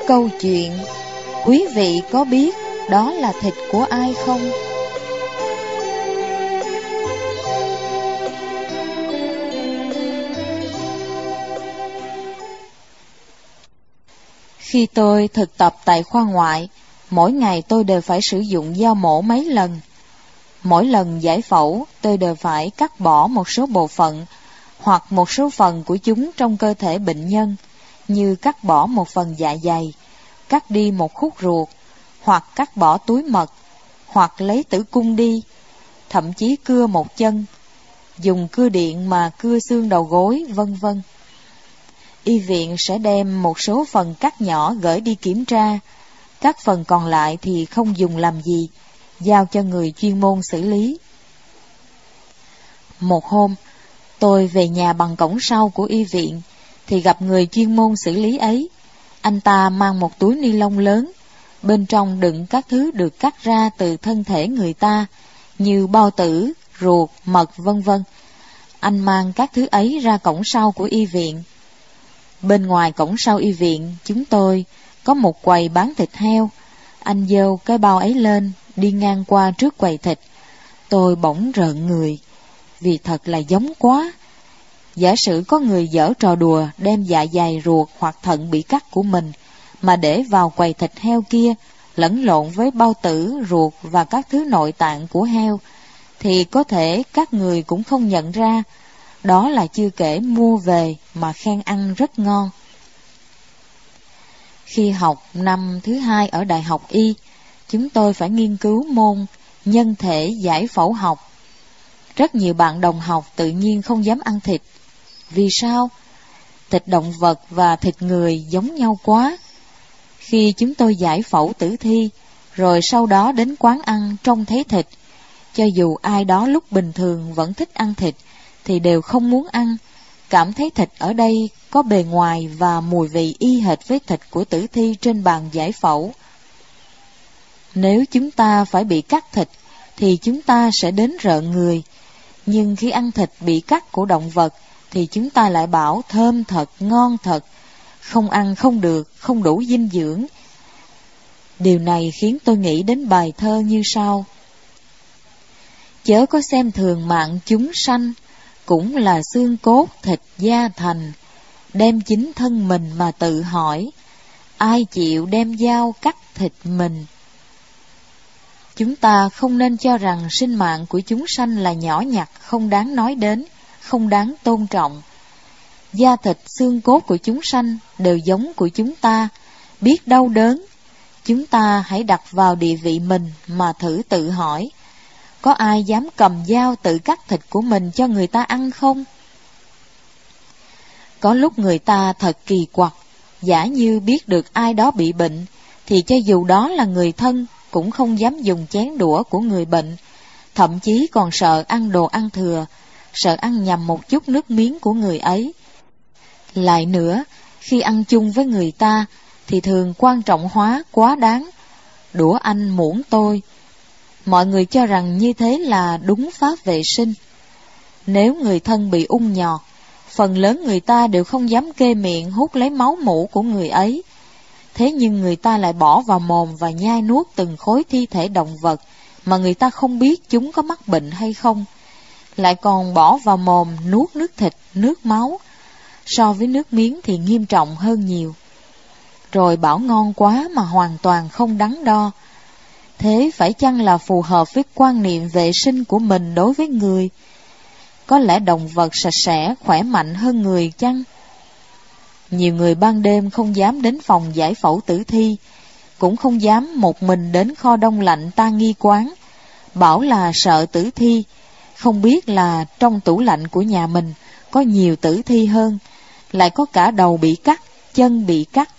câu chuyện. Quý vị có biết đó là thịt của ai không? Khi tôi thực tập tại khoa ngoại, mỗi ngày tôi đều phải sử dụng dao mổ mấy lần. Mỗi lần giải phẫu, tôi đều phải cắt bỏ một số bộ phận hoặc một số phần của chúng trong cơ thể bệnh nhân, như cắt bỏ một phần dạ dày, cắt đi một khúc ruột, hoặc cắt bỏ túi mật, hoặc lấy tử cung đi, thậm chí cưa một chân, dùng cưa điện mà cưa xương đầu gối, vân vân. Y viện sẽ đem một số phần cắt nhỏ gửi đi kiểm tra, các phần còn lại thì không dùng làm gì, giao cho người chuyên môn xử lý. Một hôm, tôi về nhà bằng cổng sau của y viện, thì gặp người chuyên môn xử lý ấy. Anh ta mang một túi ni lông lớn, bên trong đựng các thứ được cắt ra từ thân thể người ta, như bao tử, ruột, mật, vân vân. Anh mang các thứ ấy ra cổng sau của y viện. Bên ngoài cổng sau y viện, chúng tôi có một quầy bán thịt heo. Anh giơ cái bao ấy lên, đi ngang qua trước quầy thịt. Tôi bỗng rợn người, vì thật là giống quá. Giả sử có người giở trò đùa đem dạ dày, ruột hoặc thận bị cắt của mình mà để vào quầy thịt heo kia, lẫn lộn với bao tử, ruột và các thứ nội tạng của heo, thì có thể các người cũng không nhận ra. Đó là chưa kể mua về mà khen ăn rất ngon. Khi học năm thứ 2 ở Đại học Y, chúng tôi phải nghiên cứu môn nhân thể giải phẫu học. Rất nhiều bạn đồng học tự nhiên không dám ăn thịt. Vì sao? Thịt động vật và thịt người giống nhau quá. Khi chúng tôi giải phẫu tử thi, rồi sau đó đến quán ăn trông thấy thịt, cho dù ai đó lúc bình thường vẫn thích ăn thịt, thì đều không muốn ăn, cảm thấy thịt ở đây có bề ngoài và mùi vị y hệt với thịt của tử thi trên bàn giải phẫu. Nếu chúng ta phải bị cắt thịt, thì chúng ta sẽ đến rợn người. Nhưng khi ăn thịt bị cắt của động vật, thì chúng ta lại bảo thơm thật, ngon thật, không ăn không được, không đủ dinh dưỡng. Điều này khiến tôi nghĩ đến bài thơ như sau: chớ có xem thường mạng chúng sanh, cũng là xương cốt thịt da thành. Đem chính thân mình mà tự hỏi, ai chịu đem dao cắt thịt mình. Chúng ta không nên cho rằng sinh mạng của chúng sanh là nhỏ nhặt, không đáng nói đến, không đáng tôn trọng. Da thịt xương cốt của chúng sanh đều giống của chúng ta, biết đau đớn. Chúng ta hãy đặt vào địa vị mình mà thử tự hỏi, có ai dám cầm dao tự cắt thịt của mình cho người ta ăn không? Có lúc người ta thật kỳ quặc, giả như biết được ai đó bị bệnh, thì cho dù đó là người thân, cũng không dám dùng chén đũa của người bệnh, thậm chí còn sợ ăn đồ ăn thừa, sợ ăn nhầm một chút nước miếng của người ấy. Lại nữa, khi ăn chung với người ta, thì thường quan trọng hóa quá đáng, đũa anh muỗng tôi. Mọi người cho rằng như thế là đúng pháp vệ sinh. Nếu người thân bị ung nhọt, phần lớn người ta đều không dám kê miệng hút lấy máu mủ của người ấy. Thế nhưng người ta lại bỏ vào mồm và nhai nuốt từng khối thi thể động vật mà người ta không biết chúng có mắc bệnh hay không. Lại còn bỏ vào mồm nuốt nước thịt, nước máu. So với nước miếng thì nghiêm trọng hơn nhiều. Rồi bảo ngon quá mà hoàn toàn không đắn đo. Thế phải chăng là phù hợp với quan niệm vệ sinh của mình đối với người? Có lẽ động vật sạch sẽ, khỏe mạnh hơn người chăng? Nhiều người ban đêm không dám đến phòng giải phẫu tử thi, cũng không dám một mình đến kho đông lạnh tang nghi quán, bảo là sợ tử thi, không biết là trong tủ lạnh của nhà mình có nhiều tử thi hơn, lại có cả đầu bị cắt, chân bị cắt.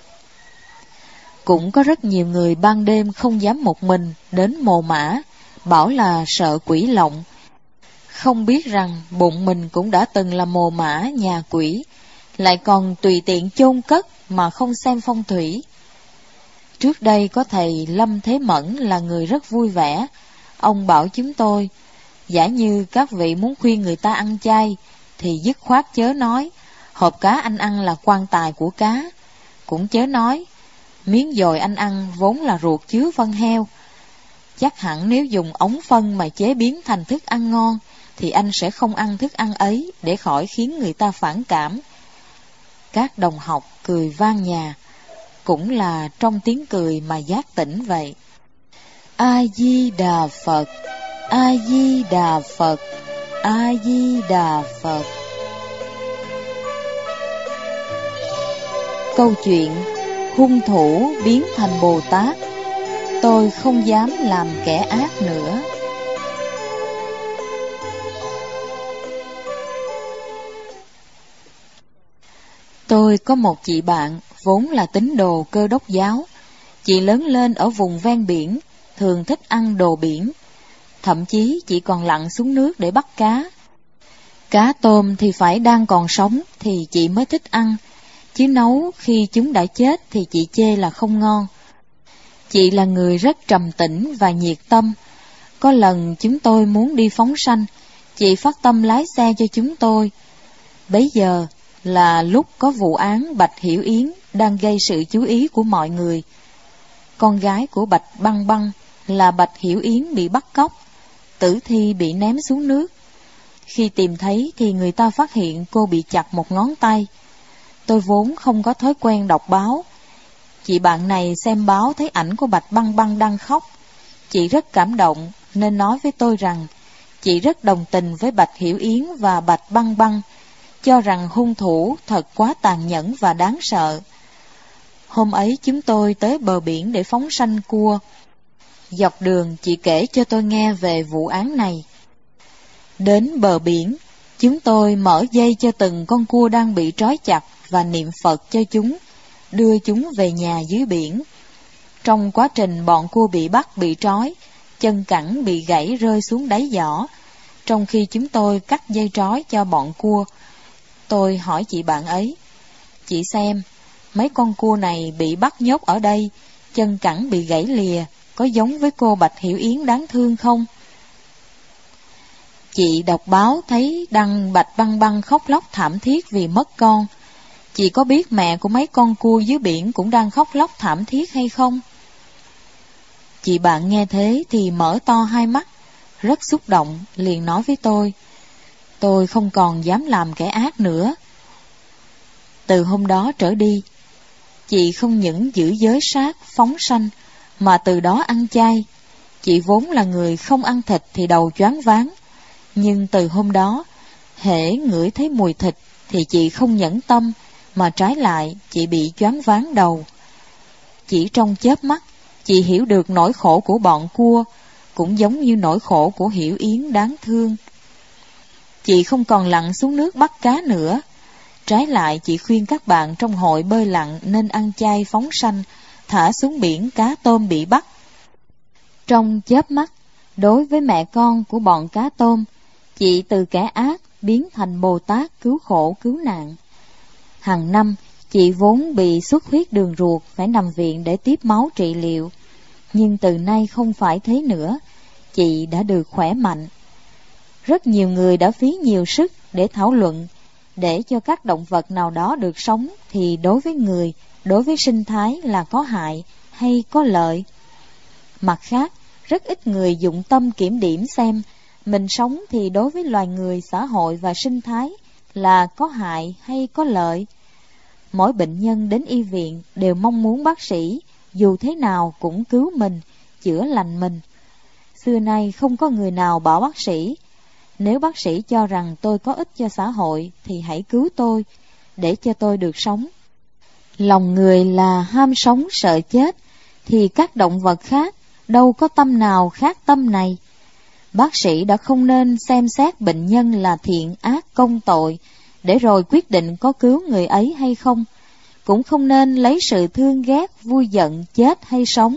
Cũng có rất nhiều người ban đêm không dám một mình đến mồ mả, bảo là sợ quỷ lộng, không biết rằng bụng mình cũng đã từng là mồ mả nhà quỷ, lại còn tùy tiện chôn cất mà không xem phong thủy. Trước đây có thầy Lâm Thế Mẫn là người rất vui vẻ. Ông bảo chúng tôi, giả như các vị muốn khuyên người ta ăn chay, thì dứt khoát chớ nói, hộp cá anh ăn là quan tài của cá. Cũng chớ nói, Miếng dồi anh ăn vốn là ruột chứa phân heo. Chắc hẳn nếu dùng ống phân mà chế biến thành thức ăn ngon, thì anh sẽ không ăn thức ăn ấy để khỏi khiến người ta phản cảm. Các đồng học cười vang nhà, cũng là trong tiếng cười mà giác tỉnh vậy. A Di Đà Phật, A Di Đà Phật, A Di Đà Phật. Câu chuyện hung thủ biến thành Bồ Tát. Tôi không dám làm kẻ ác nữa. Tôi có một chị bạn vốn là tín đồ Cơ Đốc giáo. Chị lớn lên ở vùng ven biển, thường thích ăn đồ biển. Thậm chí chị còn lặn xuống nước để bắt cá. Cá tôm thì phải đang còn sống thì chị mới thích ăn, chứ nấu khi chúng đã chết thì chị chê là không ngon. Chị là người rất trầm tĩnh và nhiệt tâm. Có lần chúng tôi muốn đi phóng sanh, chị phát tâm lái xe cho chúng tôi. Bấy giờ là lúc có vụ án Bạch Hiểu Yến đang gây sự chú ý của mọi người. Con gái của Bạch Băng Băng là Bạch Hiểu Yến bị bắt cóc, tử thi bị ném xuống nước. Khi tìm thấy thì người ta phát hiện cô bị chặt một ngón tay. Tôi vốn không có thói quen đọc báo. Chị bạn này xem báo thấy ảnh của Bạch Băng Băng đang khóc. Chị rất cảm động nên nói với tôi rằng chị rất đồng tình với Bạch Hiểu Yến và Bạch Băng Băng, cho rằng hung thủ thật quá tàn nhẫn và đáng sợ. Hôm ấy chúng tôi tới bờ biển để phóng sanh cua. Dọc đường chị kể cho tôi nghe về vụ án này. Đến bờ biển, chúng tôi mở dây cho từng con cua đang bị trói chặt và niệm Phật cho chúng, đưa chúng về nhà dưới biển. Trong quá trình bọn cua bị bắt bị trói, chân cẳng bị gãy rơi xuống đáy giỏ. Trong khi chúng tôi cắt dây trói cho bọn cua, tôi hỏi chị bạn ấy: chị xem, mấy con cua này bị bắt nhốt ở đây, chân cẳng bị gãy lìa, có giống với cô Bạch Hiểu Yến đáng thương không? Chị đọc báo thấy đăng Bạch Băng Băng khóc lóc thảm thiết vì mất con. Chị có biết mẹ của mấy con cua dưới biển cũng đang khóc lóc thảm thiết hay không? Chị bạn nghe thế thì mở to hai mắt, rất xúc động, liền nói với tôi không còn dám làm kẻ ác nữa. Từ hôm đó trở đi, chị không những giữ giới sát, phóng sanh, mà từ đó ăn chay. Chị vốn là người không ăn thịt thì đầu choáng váng, nhưng từ hôm đó, hễ ngửi thấy mùi thịt thì chị không nhẫn tâm, mà trái lại chị bị choáng váng đầu. Chỉ trong chớp mắt, chị hiểu được nỗi khổ của bọn cua, cũng giống như nỗi khổ của Hiểu Yến đáng thương. Chị không còn lặn xuống nước bắt cá nữa. Trái lại, chị khuyên các bạn trong hội bơi lặn nên ăn chay phóng sanh, thả xuống biển cá tôm bị bắt. Trong chớp mắt, đối với mẹ con của bọn cá tôm, chị từ kẻ ác biến thành Bồ Tát cứu khổ cứu nạn. Hàng năm, chị vốn bị xuất huyết đường ruột, phải nằm viện để tiếp máu trị liệu. Nhưng từ nay không phải thế nữa, chị đã được khỏe mạnh. Rất nhiều người đã phí nhiều sức để thảo luận, để cho các động vật nào đó được sống thì đối với người, đối với sinh thái là có hại hay có lợi. Mặt khác, rất ít người dụng tâm kiểm điểm xem mình sống thì đối với loài người, xã hội và sinh thái là có hại hay có lợi. Mỗi bệnh nhân đến y viện đều mong muốn bác sĩ dù thế nào cũng cứu mình, chữa lành mình. Xưa nay không có người nào bảo bác sĩ: nếu bác sĩ cho rằng tôi có ích cho xã hội thì hãy cứu tôi, để cho tôi được sống. Lòng người là ham sống sợ chết, thì các động vật khác đâu có tâm nào khác tâm này. Bác sĩ đã không nên xem xét bệnh nhân là thiện ác công tội, để rồi quyết định có cứu người ấy hay không. Cũng không nên lấy sự thương ghét, vui giận, chết hay sống.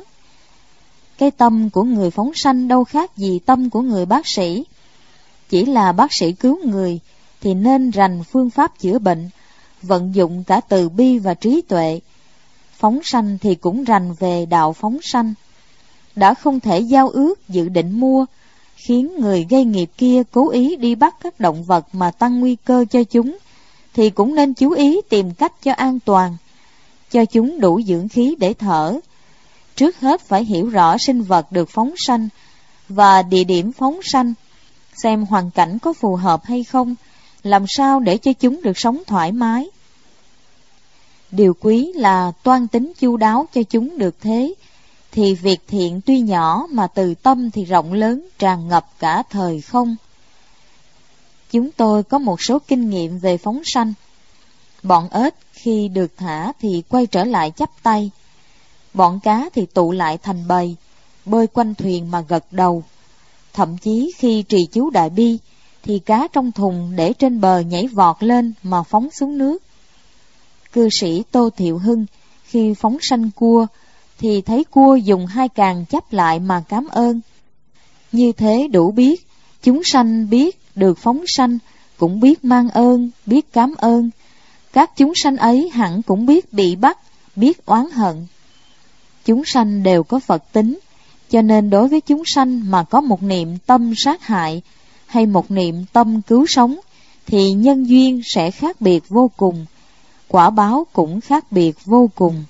Cái tâm của người phóng sanh đâu khác gì tâm của người bác sĩ. Chỉ là bác sĩ cứu người thì nên rành phương pháp chữa bệnh, vận dụng cả từ bi và trí tuệ. Phóng sanh thì cũng rành về đạo phóng sanh. Đã không thể giao ước dự định mua, khiến người gây nghiệp kia cố ý đi bắt các động vật mà tăng nguy cơ cho chúng, thì cũng nên chú ý tìm cách cho an toàn. cho chúng đủ dưỡng khí để thở. Trước hết phải hiểu rõ sinh vật được phóng sanh và địa điểm phóng sanh, xem hoàn cảnh có phù hợp hay không, làm sao để cho chúng được sống thoải mái. Điều quý là toan tính chu đáo cho chúng được thế, thì việc thiện tuy nhỏ mà từ tâm thì rộng lớn, tràn ngập cả thời không. Chúng tôi có một số kinh nghiệm về phóng sanh. Bọn ếch khi được thả thì quay trở lại chắp tay. Bọn cá thì tụ lại thành bầy, bơi quanh thuyền mà gật đầu. Thậm chí khi trì chú đại bi, thì cá trong thùng để trên bờ nhảy vọt lên mà phóng xuống nước. Cư sĩ Tô Thiệu Hưng khi phóng sanh cua, thì thấy cua dùng hai càng chắp lại mà cảm ơn. Như thế đủ biết, chúng sanh biết được phóng sanh, cũng biết mang ơn, biết cảm ơn. Các chúng sanh ấy hẳn cũng biết bị bắt, biết oán hận. Chúng sanh đều có Phật tính, cho nên đối với chúng sanh mà có một niệm tâm sát hại hay một niệm tâm cứu sống, thì nhân duyên sẽ khác biệt vô cùng, quả báo cũng khác biệt vô cùng.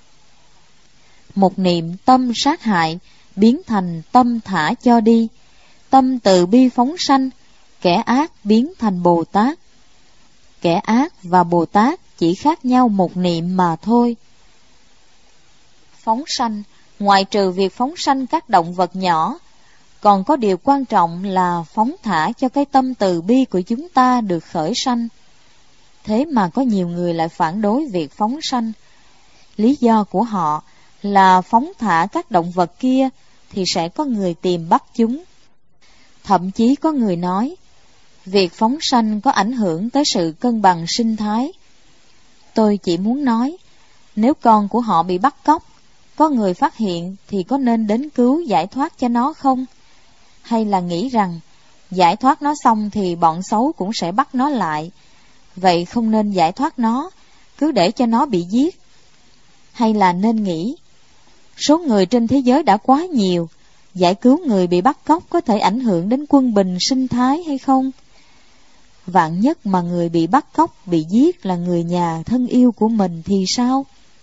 Một niệm tâm sát hại biến thành tâm thả cho đi, tâm từ bi phóng sanh, kẻ ác biến thành Bồ Tát. Kẻ ác và Bồ Tát chỉ khác nhau một niệm mà thôi. Phóng sanh, ngoại trừ việc phóng sanh các động vật nhỏ, còn có điều quan trọng là phóng thả cho cái tâm từ bi của chúng ta được khởi sanh. Thế mà có nhiều người lại phản đối việc phóng sanh. Lý do của họ là phóng thả các động vật kia thì sẽ có người tìm bắt chúng. Thậm chí có người nói, việc phóng sanh có ảnh hưởng tới sự cân bằng sinh thái. Tôi chỉ muốn nói, nếu con của họ bị bắt cóc, có người phát hiện thì có nên đến cứu giải thoát cho nó không? Hay là nghĩ rằng, giải thoát nó xong thì bọn xấu cũng sẽ bắt nó lại, vậy không nên giải thoát nó, cứ để cho nó bị giết? Hay là nên nghĩ, số người trên thế giới đã quá nhiều, giải cứu người bị bắt cóc có thể ảnh hưởng đến quân bình sinh thái hay không? Vạn nhất mà người bị bắt cóc, bị giết là người nhà thân yêu của mình thì sao?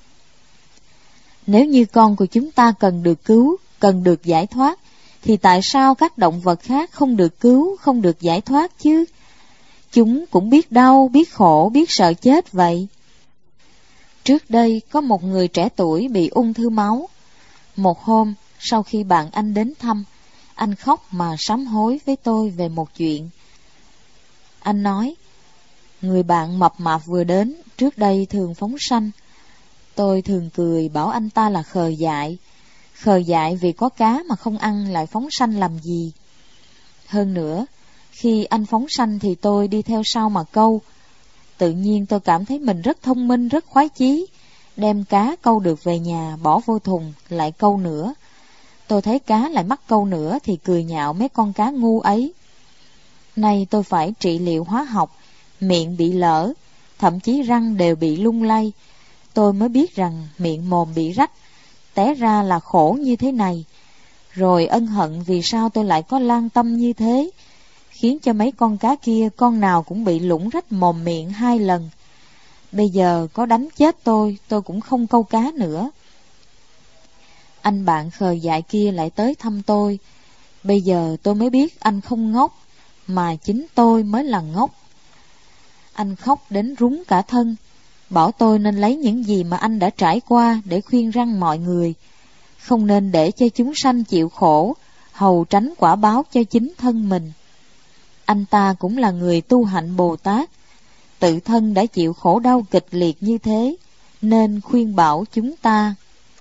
Nếu như con của chúng ta cần được cứu, cần được giải thoát, thì tại sao các động vật khác không được cứu, không được giải thoát chứ? Chúng cũng biết đau, biết khổ, biết sợ chết vậy. Trước đây có một người trẻ tuổi bị ung thư máu. Một hôm, sau khi bạn anh đến thăm, anh khóc mà sám hối với tôi về một chuyện. Anh nói, người bạn mập mạp vừa đến, trước đây thường phóng sanh. Tôi thường cười bảo anh ta là khờ dại. Khờ dại vì có cá mà không ăn lại phóng sanh làm gì. Hơn nữa, khi anh phóng sanh thì tôi đi theo sau mà câu. Tự nhiên tôi cảm thấy mình rất thông minh, rất khoái chí. Đem cá câu được về nhà, bỏ vô thùng, lại câu nữa. Tôi thấy cá lại mắc câu nữa thì cười nhạo mấy con cá ngu ấy. Nay tôi phải trị liệu hóa học, miệng bị lở, thậm chí răng đều bị lung lay. Tôi mới biết rằng miệng mồm bị rách, té ra là khổ như thế này. Rồi ân hận vì sao tôi lại có lang tâm như thế, khiến cho mấy con cá kia con nào cũng bị lủng rách mồm miệng 2 lần. Bây giờ có đánh chết tôi cũng không câu cá nữa. Anh bạn khờ dại kia lại tới thăm tôi. Bây giờ tôi mới biết anh không ngốc, mà chính tôi mới là ngốc. Anh khóc đến rúng cả thân, bảo tôi nên lấy những gì mà anh đã trải qua để khuyên răn mọi người, không nên để cho chúng sanh chịu khổ, hầu tránh quả báo cho chính thân mình. Anh ta cũng là người tu hạnh Bồ Tát, tự thân đã chịu khổ đau kịch liệt như thế, nên khuyên bảo chúng ta.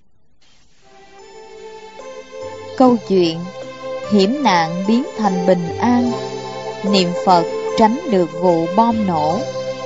Câu chuyện hiểm nạn biến thành bình an, niệm Phật tránh được vụ bom nổ.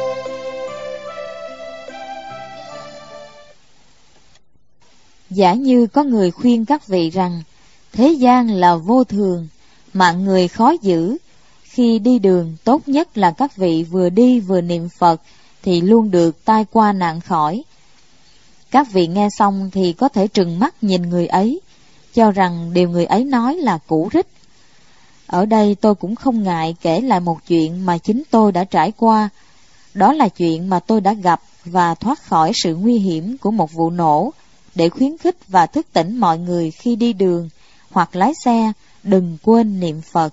Giả như có người khuyên các vị rằng thế gian là vô thường, mạng người khó giữ, khi đi đường tốt nhất là các vị vừa đi vừa niệm Phật thì luôn được tai qua nạn khỏi. Các vị nghe xong thì có thể trừng mắt nhìn người ấy, cho rằng điều người ấy nói là cũ rích. Ở đây tôi cũng không ngại kể lại một chuyện mà chính tôi đã trải qua. Đó là chuyện mà tôi đã gặp và thoát khỏi sự nguy hiểm của một vụ nổ, để khuyến khích và thức tỉnh mọi người khi đi đường hoặc lái xe đừng quên niệm Phật.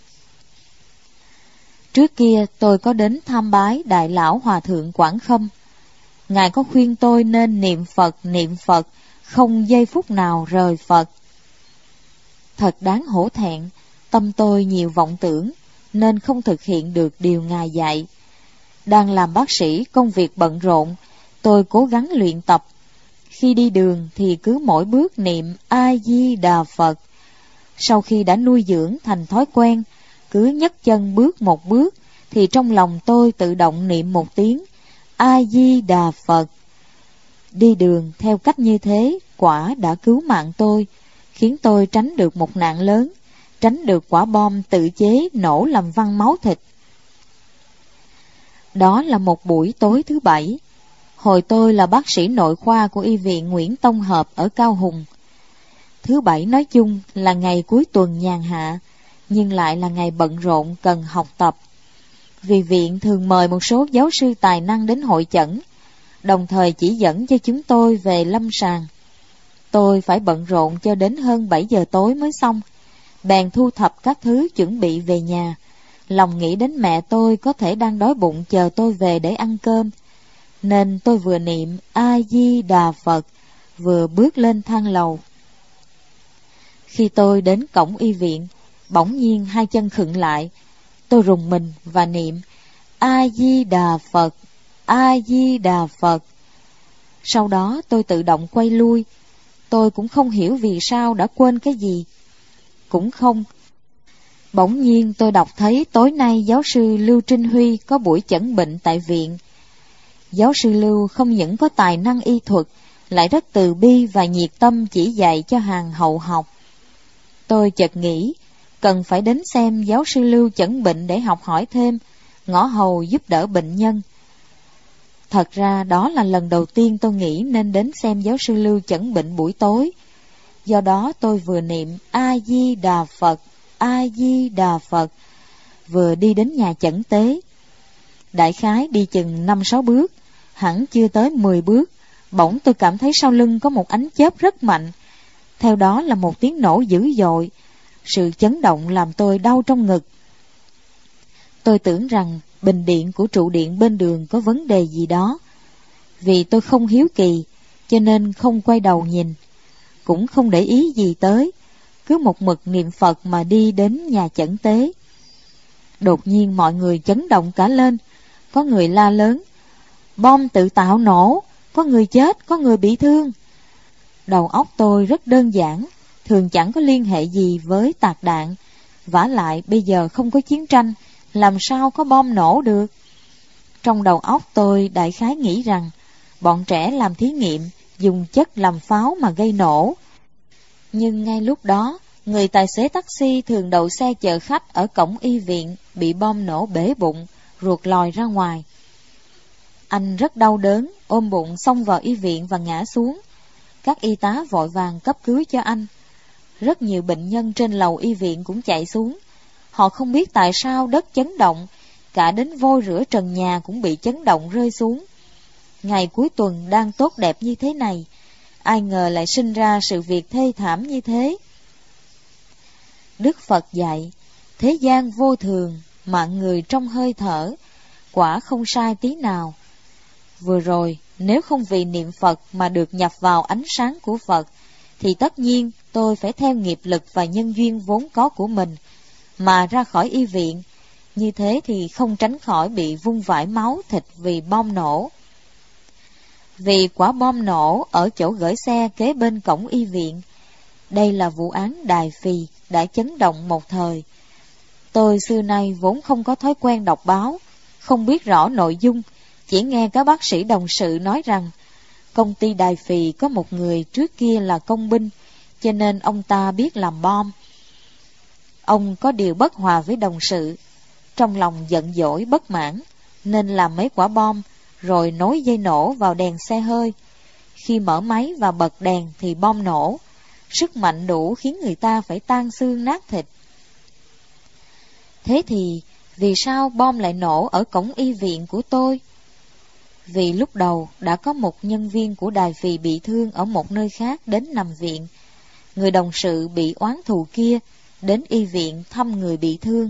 Trước kia tôi có đến tham bái Đại Lão Hòa Thượng Quảng Khâm. Ngài có khuyên tôi nên niệm Phật, không giây phút nào rời Phật. Thật đáng hổ thẹn, tâm tôi nhiều vọng tưởng, nên không thực hiện được điều Ngài dạy. Đang làm bác sĩ, công việc bận rộn, tôi cố gắng luyện tập. Khi đi đường thì cứ mỗi bước niệm A-di-đà Phật. Sau khi đã nuôi dưỡng thành thói quen, cứ nhấc chân bước một bước, thì trong lòng tôi tự động niệm một tiếng A-di-đà Phật. Đi đường theo cách như thế quả đã cứu mạng tôi, khiến tôi tránh được một nạn lớn, tránh được quả bom tự chế nổ làm văng máu thịt. Đó là một buổi tối thứ Bảy. Hồi tôi là bác sĩ nội khoa của Y viện Nguyễn Tông Hợp ở Cao Hùng. Thứ Bảy nói chung là ngày cuối tuần nhàn hạ, nhưng lại là ngày bận rộn cần học tập. Vì viện thường mời một số giáo sư tài năng đến hội chẩn, đồng thời chỉ dẫn cho chúng tôi về lâm sàng. Tôi phải bận rộn cho đến hơn 7 giờ tối mới xong, bèn thu thập các thứ chuẩn bị về nhà. Lòng nghĩ đến mẹ tôi có thể đang đói bụng chờ tôi về để ăn cơm, nên tôi vừa niệm A-di-đà Phật, vừa bước lên thang lầu. Khi tôi đến cổng y viện, bỗng nhiên hai chân khựng lại. Tôi rùng mình và niệm A-di-đà Phật, A-di-đà Phật. Sau đó tôi tự động quay lui. Tôi cũng không hiểu vì sao đã quên cái gì. Cũng không. Bỗng nhiên tôi đọc thấy tối nay giáo sư Lưu Trinh Huy có buổi chẩn bệnh tại viện. Giáo sư Lưu không những có tài năng y thuật, lại rất từ bi và nhiệt tâm chỉ dạy cho hàng hậu học. Tôi chợt nghĩ, cần phải đến xem giáo sư Lưu chẩn bệnh để học hỏi thêm, ngõ hầu giúp đỡ bệnh nhân. Thật ra đó là lần đầu tiên tôi nghĩ nên đến xem giáo sư Lưu chẩn bệnh buổi tối. Do đó tôi vừa niệm A-di-đà Phật, A-di-đà Phật, vừa đi đến nhà chẩn tế. Đại khái đi chừng 5-6 bước, hẳn chưa tới 10 bước, bỗng tôi cảm thấy sau lưng có một ánh chớp rất mạnh. Theo đó là một tiếng nổ dữ dội. Sự chấn động làm tôi đau trong ngực. Tôi tưởng rằng bình điện của trụ điện bên đường có vấn đề gì đó. Vì tôi không hiếu kỳ, cho nên không quay đầu nhìn, cũng không để ý gì tới, cứ một mực niệm Phật mà đi đến nhà chẩn tế. Đột nhiên mọi người chấn động cả lên, có người la lớn, bom tự tạo nổ, có người chết, có người bị thương. Đầu óc tôi rất đơn giản, thường chẳng có liên hệ gì với tạc đạn. Vả lại bây giờ không có chiến tranh, làm sao có bom nổ được? Trong đầu óc tôi đại khái nghĩ rằng bọn trẻ làm thí nghiệm, dùng chất làm pháo mà gây nổ. Nhưng ngay lúc đó, người tài xế taxi thường đậu xe chở khách ở cổng y viện bị bom nổ bể bụng, ruột lòi ra ngoài. Anh rất đau đớn, ôm bụng xông vào y viện và ngã xuống. Các y tá vội vàng cấp cứu cho anh. Rất nhiều bệnh nhân trên lầu y viện cũng chạy xuống. Họ không biết tại sao đất chấn động, cả đến vôi rửa trần nhà cũng bị chấn động rơi xuống. Ngày cuối tuần đang tốt đẹp như thế này, ai ngờ lại sinh ra sự việc thê thảm như thế. Đức Phật dạy, thế gian vô thường, mạng người trong hơi thở, quả không sai tí nào. Vừa rồi, nếu không vì niệm Phật mà được nhập vào ánh sáng của Phật, thì tất nhiên tôi phải theo nghiệp lực và nhân duyên vốn có của mình, mà ra khỏi y viện. Như thế thì không tránh khỏi bị vung vãi máu thịt vì bom nổ. Vì quả bom nổ ở chỗ gửi xe kế bên cổng y viện. Đây là vụ án Đài Phì đã chấn động một thời. Tôi xưa nay vốn không có thói quen đọc báo, không biết rõ nội dung, chỉ nghe các bác sĩ đồng sự nói rằng công ty Đài Phì có một người trước kia là công binh, cho nên ông ta biết làm bom. Ông có điều bất hòa với đồng sự, trong lòng giận dỗi bất mãn, nên làm mấy quả bom, rồi nối dây nổ vào đèn xe hơi. Khi mở máy và bật đèn thì bom nổ, sức mạnh đủ khiến người ta phải tan xương nát thịt. Thế thì, vì sao bom lại nổ ở cổng y viện của tôi? vì lúc đầu đã có một nhân viên của đài phì bị thương ở một nơi khác đến nằm viện. Người đồng sự bị oán thù kia đến y viện thăm người bị thương.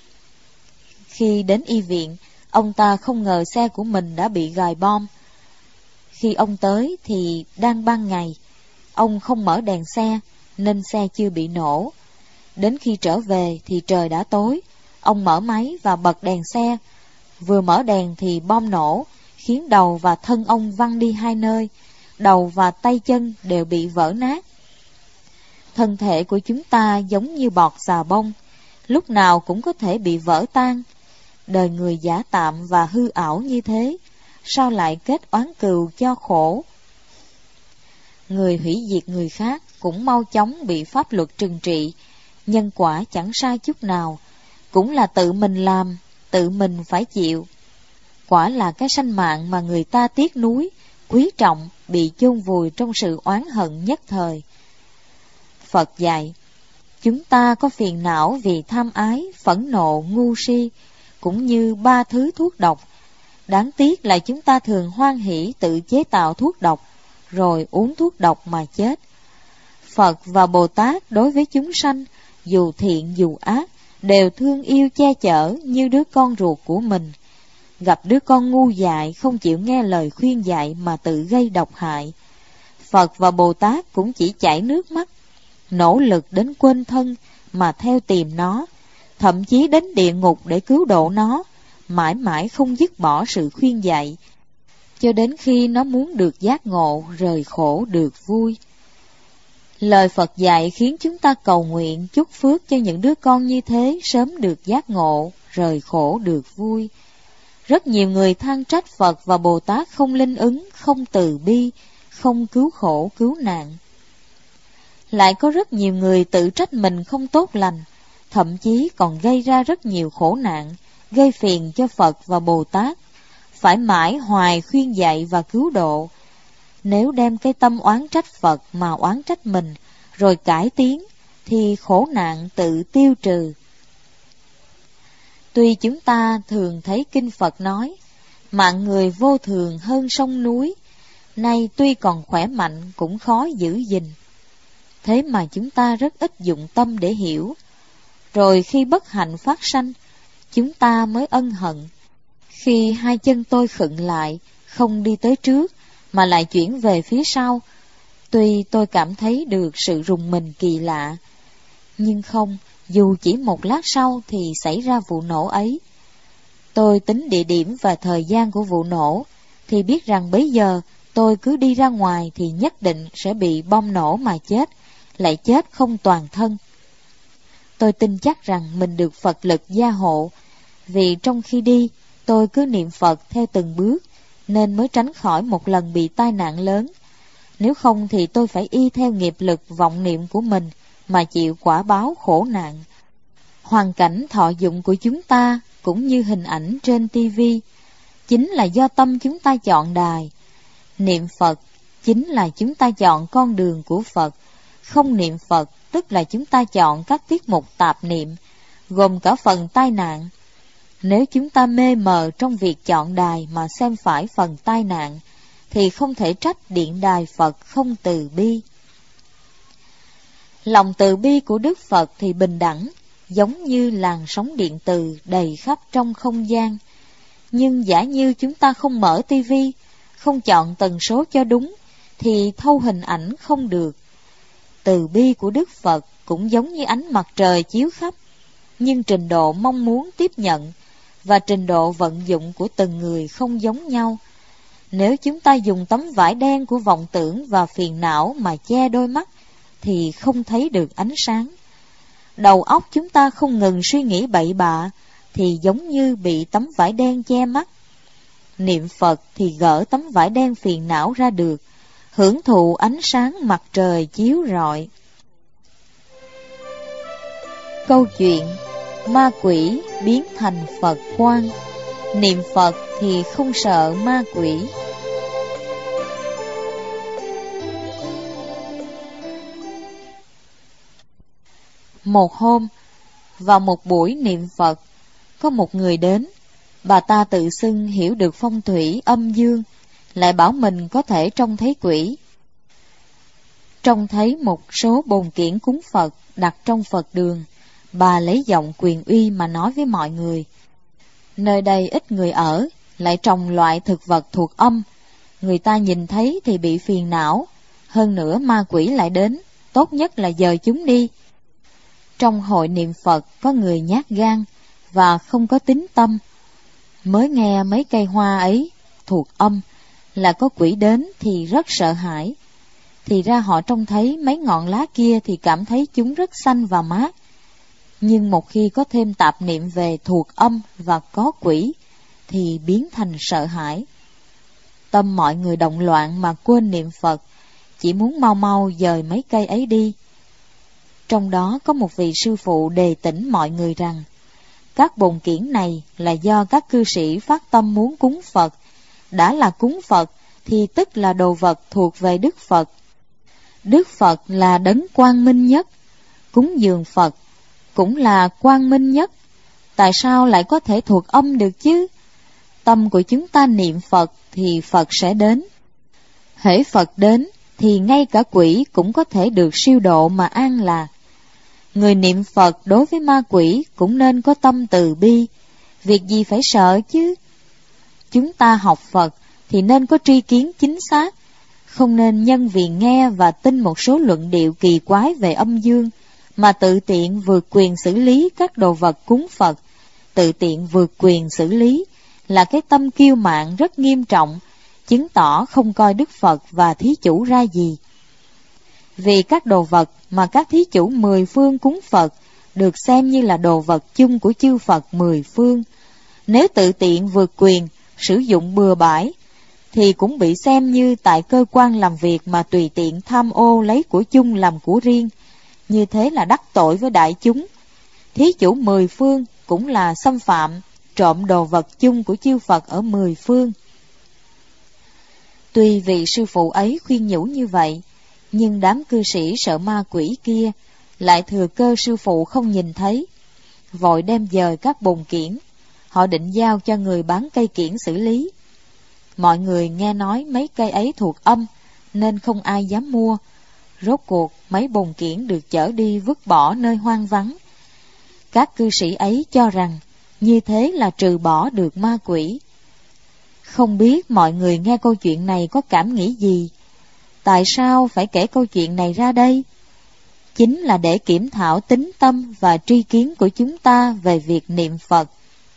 Khi đến y viện, ông ta không ngờ xe của mình đã bị gài bom. Khi ông tới thì đang ban ngày, ông không mở đèn xe nên xe chưa bị nổ. Đến khi trở về thì trời đã tối, ông mở máy và bật đèn xe. Vừa mở đèn thì bom nổ, khiến đầu và thân ông văng đi hai nơi, đầu và tay chân đều bị vỡ nát. Thân thể của chúng ta giống như bọt xà bông, lúc nào cũng có thể bị vỡ tan. Đời người giả tạm và hư ảo như thế, sao lại kết oán cừu cho khổ? Người hủy diệt người khác cũng mau chóng bị pháp luật trừng trị, nhân quả chẳng sai chút nào, cũng là tự mình làm, tự mình phải chịu. Quả là cái sanh mạng mà người ta tiếc nuối, quý trọng bị chôn vùi trong sự oán hận nhất thời. Phật dạy, chúng ta có phiền não vì tham ái, phẫn nộ, ngu si, cũng như 3 thứ thuốc độc. Đáng tiếc là chúng ta thường hoan hỷ tự chế tạo thuốc độc, rồi uống thuốc độc mà chết. Phật và Bồ Tát đối với chúng sanh, dù thiện dù ác, đều thương yêu che chở như đứa con ruột của mình. Gặp đứa con ngu dại không chịu nghe lời khuyên dạy mà tự gây độc hại, Phật và Bồ Tát cũng chỉ chảy nước mắt, nỗ lực đến quên thân mà theo tìm nó, thậm chí đến địa ngục để cứu độ nó, mãi mãi không dứt bỏ sự khuyên dạy, cho đến khi nó muốn được giác ngộ, rời khổ được vui. Lời Phật dạy khiến chúng ta cầu nguyện chúc phước cho những đứa con như thế sớm được giác ngộ, rời khổ được vui. Rất nhiều người than trách Phật và Bồ Tát không linh ứng, không từ bi, không cứu khổ cứu nạn. Lại có rất nhiều người tự trách mình không tốt lành, thậm chí còn gây ra rất nhiều khổ nạn, gây phiền cho Phật và Bồ Tát, phải mãi hoài khuyên dạy và cứu độ. Nếu đem cái tâm oán trách Phật mà oán trách mình, rồi cải tiến, thì khổ nạn tự tiêu trừ. Tuy chúng ta thường thấy kinh Phật nói, mạng người vô thường hơn sông núi, nay tuy còn khỏe mạnh cũng khó giữ gìn. Thế mà chúng ta rất ít dụng tâm để hiểu. Rồi khi bất hạnh phát sanh, chúng ta mới ân hận. Khi hai chân tôi khựng lại, không đi tới trước, mà lại chuyển về phía sau, tuy tôi cảm thấy được sự rùng mình kỳ lạ, nhưng không, dù chỉ một lát sau thì xảy ra vụ nổ ấy. Tôi tính địa điểm và thời gian của vụ nổ, thì biết rằng bấy giờ tôi cứ đi ra ngoài thì nhất định sẽ bị bom nổ mà chết, lại chết không toàn thân. Tôi tin chắc rằng mình được Phật lực gia hộ, vì trong khi đi, tôi cứ niệm Phật theo từng bước, nên mới tránh khỏi một lần bị tai nạn lớn. Nếu không thì tôi phải y theo nghiệp lực vọng niệm của mình mà chịu quả báo khổ nạn. Hoàn cảnh thọ dụng của chúng ta cũng như hình ảnh trên tivi, chính là do tâm chúng ta chọn đài. Niệm Phật chính là chúng ta chọn con đường của Phật. Không niệm Phật tức là chúng ta chọn các tiết mục tạp niệm, gồm cả phần tai nạn. Nếu chúng ta mê mờ trong việc chọn đài mà xem phải phần tai nạn, thì không thể trách điện đài Phật không từ bi. Lòng từ bi của Đức Phật thì bình đẳng, giống như làn sóng điện từ đầy khắp trong không gian. Nhưng giả như chúng ta không mở tivi, không chọn tần số cho đúng, thì thâu hình ảnh không được. Từ bi của Đức Phật cũng giống như ánh mặt trời chiếu khắp, nhưng trình độ mong muốn tiếp nhận và trình độ vận dụng của từng người không giống nhau. Nếu chúng ta dùng tấm vải đen của vọng tưởng và phiền não mà che đôi mắt, thì không thấy được ánh sáng. Đầu óc chúng ta không ngừng suy nghĩ bậy bạ, thì giống như bị tấm vải đen che mắt. Niệm Phật thì gỡ tấm vải đen phiền não ra được, hưởng thụ ánh sáng mặt trời chiếu rọi. Câu chuyện ma quỷ biến thành Phật quang. Niệm Phật thì không sợ ma quỷ. Một hôm, vào một buổi niệm Phật, có một người đến. Bà ta tự xưng hiểu được phong thủy âm dương, lại bảo mình có thể trông thấy quỷ. Trông thấy một số bồn kiển cúng Phật đặt trong Phật đường, bà lấy giọng quyền uy mà nói với mọi người: nơi đây ít người ở, lại trồng loại thực vật thuộc âm, người ta nhìn thấy thì bị phiền não, hơn nữa ma quỷ lại đến, tốt nhất là dời chúng đi. Trong hội niệm Phật có người nhát gan và không có tín tâm, mới nghe mấy cây hoa ấy thuộc âm là có quỷ đến thì rất sợ hãi. Thì ra họ trông thấy mấy ngọn lá kia thì cảm thấy chúng rất xanh và mát. Nhưng một khi có thêm tạp niệm về thuộc âm và có quỷ thì biến thành sợ hãi. Tâm mọi người động loạn mà quên niệm Phật, chỉ muốn mau mau dời mấy cây ấy đi. Trong đó có một vị sư phụ đề tỉnh mọi người rằng các bồn kiển này là do các cư sĩ phát tâm muốn cúng Phật. Đã là cúng Phật thì tức là đồ vật thuộc về Đức Phật. Đức Phật là đấng quang minh nhất, cúng dường Phật cũng là quang minh nhất. Tại sao lại có thể thuộc âm được chứ? Tâm của chúng ta niệm Phật thì Phật sẽ đến. Hễ Phật đến thì ngay cả quỷ cũng có thể được siêu độ mà an lạc. Người niệm Phật đối với ma quỷ cũng nên có tâm từ bi, việc gì phải sợ chứ? Chúng ta học Phật thì nên có tri kiến chính xác, không nên nhân vì nghe và tin một số luận điệu kỳ quái về âm dương mà tự tiện vượt quyền xử lý các đồ vật cúng Phật. Tự tiện vượt quyền xử lý là cái tâm kiêu mạn rất nghiêm trọng, chứng tỏ không coi Đức Phật và thí chủ ra gì. Vì các đồ vật mà các thí chủ 10 phương cúng Phật được xem như là đồ vật chung của chư Phật 10 phương. Nếu tự tiện vượt quyền, sử dụng bừa bãi, thì cũng bị xem như tại cơ quan làm việc mà tùy tiện tham ô lấy của chung làm của riêng. Như thế là đắc tội với đại chúng. Thí chủ 10 phương cũng là xâm phạm, trộm đồ vật chung của chư Phật ở 10 phương. Tuy vị sư phụ ấy khuyên nhủ như vậy, nhưng đám cư sĩ sợ ma quỷ kia lại thừa cơ sư phụ không nhìn thấy, vội đem dời các bồn kiển. Họ định giao cho người bán cây kiển xử lý. Mọi người nghe nói mấy cây ấy thuộc âm nên không ai dám mua. Rốt cuộc mấy bồn kiển được chở đi vứt bỏ nơi hoang vắng. Các cư sĩ ấy cho rằng như thế là trừ bỏ được ma quỷ. Không biết mọi người nghe câu chuyện này có cảm nghĩ gì? Tại sao phải kể câu chuyện này ra đây? Chính là để kiểm thảo tính tâm và tri kiến của chúng ta về việc niệm Phật.